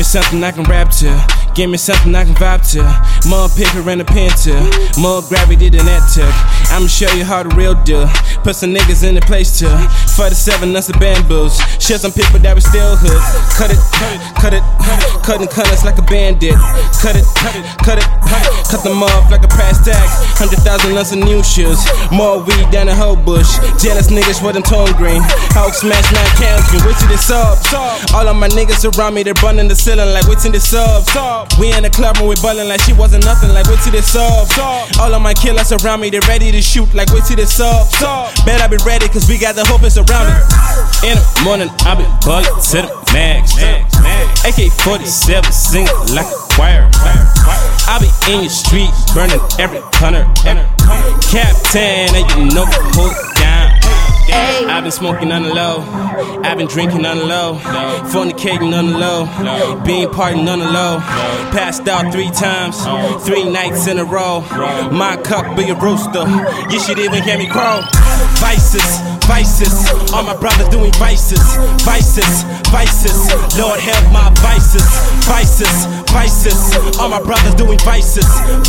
something I can rap to. Give me something I can vibe to. More paper and a pen to. More gravity than that took. I'ma show you how the real do. Put some niggas in the place too. For the 7 us of bamboos. Show some people that we still hood. Cut it, cutting colors like a bandit. Cut them off like a price tag. 100,000 us of new shoes. More weed than a whole bush. Jealous niggas with them tone green. Hulk smash 9 cans, can wait till they sub. All of my niggas around me, they're running the ceiling like wait till they sub. We in the club and we ballin' like she wasn't nothing like wait till they sub. All of my killers around me, they ready to shoot like wait till they sub. Bet I be ready cause we got the hope is around me. In the morning, I be ballin' to the max. AK-47 singing like a choir. I be in your street, burning every corner. Captain, and you know hold it down. I've been smoking on the low, I've been drinking on the low, fornicating on the low, being partying on the low. Passed out 3 times, 3 nights in a row. My cup be a rooster, you should even hear me crow. Vices, all my brothers doing vices. Lord help my vices. All my brothers doing vices.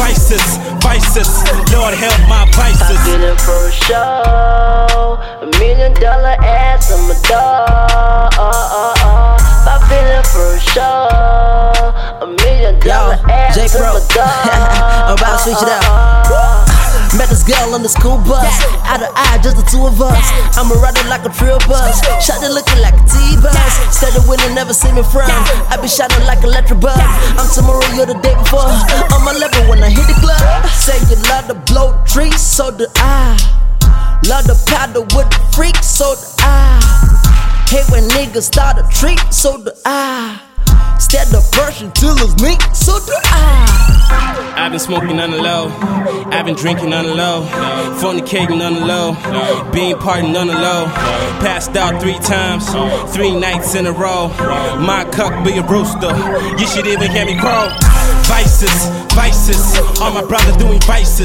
Lord help my vices. I did it for a show, $1 million ass on my dog. I feel it for a show, $1 million ass on my dog. I'm about to switch it up. Met this girl on the school bus, out of eye, just the 2 of us. I'ma ride it like a trail bus, shot it looking like a T-bus. Steady winning, never see me frown. I be shining like electric bug. I'm tomorrow, you're the day before. On my level when I hit the club. Say you love to blow trees, so do I. Love to paddle with the freak, so do I. Hate when niggas start a treat, so do I. Instead of brushing till it's me, so do I. I've been smoking on the low, I've been drinking on the low, fornicating on the low, being partying on the low. Passed out 3 times, 3 nights in a row. My cup be a rooster, you should even hear me crow. Vices, all my brothers doing vices.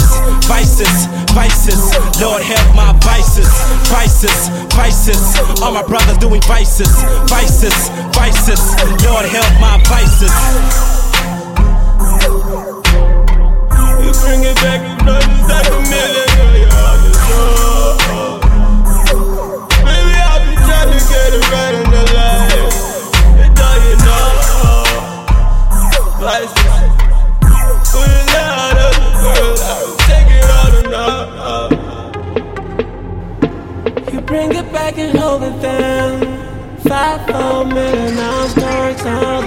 Lord help my vices. All my brothers doing vices. Lord help my vices. You bring it back, you know it's like $1 million. Baby, I be trying to get it right in the life. You know you know. Vices. Put it out of the world, I will take it all and all. You bring it back and hold it down. 5-4 million ounce darks all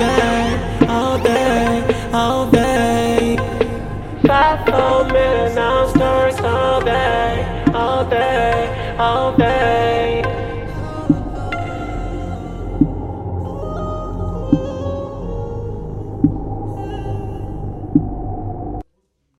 day. 5-4 million ounce darks all day.